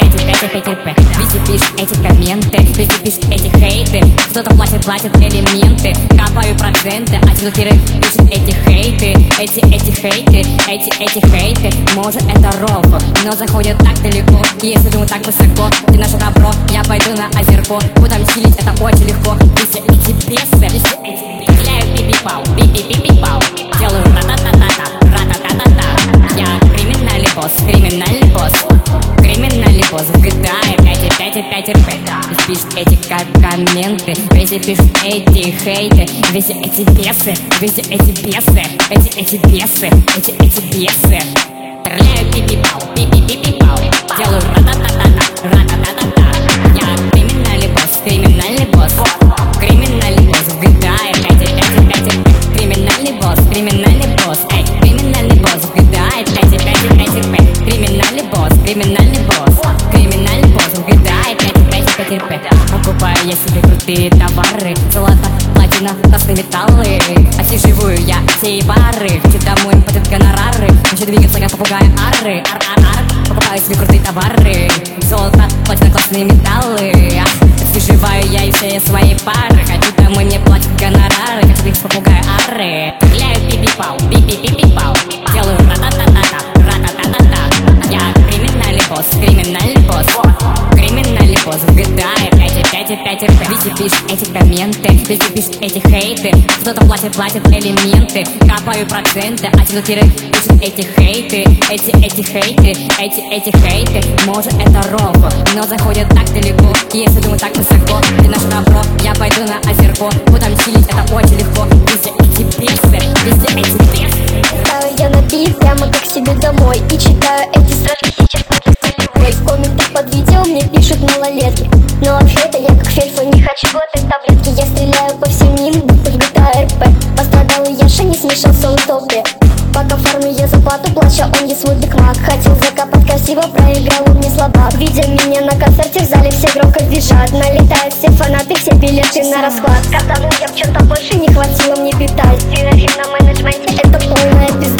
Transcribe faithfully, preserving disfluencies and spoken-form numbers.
эти, эти, эти п. Везде пишут эти комменты, везде пишут эти хейты. Кто-то платит, платит элементы, капаю проценты, а дезлокеры пишут эти хейты. Эти, эти хейты, эти, эти хейты. Может это рофл, но заходит так далеко. Если думаю так высоко, ты наше добро, я пойду на озерко. Будем чилить, это очень легко. Везде эти бесы, везде эти бесы. Стреляю пи-пи-пау, пи-пи-пи-пи-пау. Делаю ра-та-та-та-та, ра-та-та-та-та. Я криминальный босс, криминальный босс. Криминальный босс в джи ти эй пять пять пять эр пи. Пишут эти как комменты, везде пишут эти хейты. Везде эти бесы, везде эти бесы. Эти, эти бесы, эти, эти бесы. Стреляю пи-пи-пау, пи-пи-пи-пи-пау. Делаю ра-та-та-та-та, ра-та-та-та-та. Я криминальный босс, криминальный босс. Криминальный босс в джи ти эй пять пять пять эр пи. Криминальный босс, криминальный босс. Эй, криминальный босс в джи ти эй пять пять пять эр пи. Криминальный босс, криминальный босс. Криминальный босс в джи ти эй пять пять пять эр пи. Покупаю я себе крутые товары. Золото, платина, красные металлы. Отсиживаю я все бары. Хочу домой, пойдут гонорары. Хочу двигаться, как попугай ары. Ар-ар-ар. Покупаю себе крутые товары. Золото, платина, классные металлы. Отсиживаю я и все свои пары. Хочу домой, мне платят гонорары. Хочу двигаться, попугай ары. Стреляю пи-пи-пау, пи-пи-пи-пи-пау. Делаю ра-та-та-та-та, ра-та-та-та-та. Я криминальный босс, криминальный босс. Криминальный босс в джи ти эй пять пять пять эр пи. Везде пишут эти комменты, везде пишут эти хейты. Кто-то платит, платит элементы, капаю проценты, а дезлокеры пишут эти хейты. Эти, эти хейты, эти, эти хейты. Может это рофл, но заходит так далеко. Если думаю так высоко, ты наш добро, я пойду на озерко. Будем чилить, это очень легко. Везде эти бесы, везде эти бесы. Ставлю я на пи прямо как себе домой и читаю эти строчки сейчас на целевой. В комментах под видео мне пишут малолетки, но вообще-то я как фельфа не хочу в этой таблетке. Я стреляю по всем ним, будто в джи ти эй эр пи. Пострадал Яша, не смешался в топе. Пока фармлю я зарплату, плача он ест свой бигмак. Хотел закопать красиво, проиграл он мне слабак. Видя меня на концерте, в зале все громко визжат. Налетают все фанаты, все билеты на расклад. Катану я в чем-то больше, не хватило мне питать. Динамик на менеджменте, это полная пизда.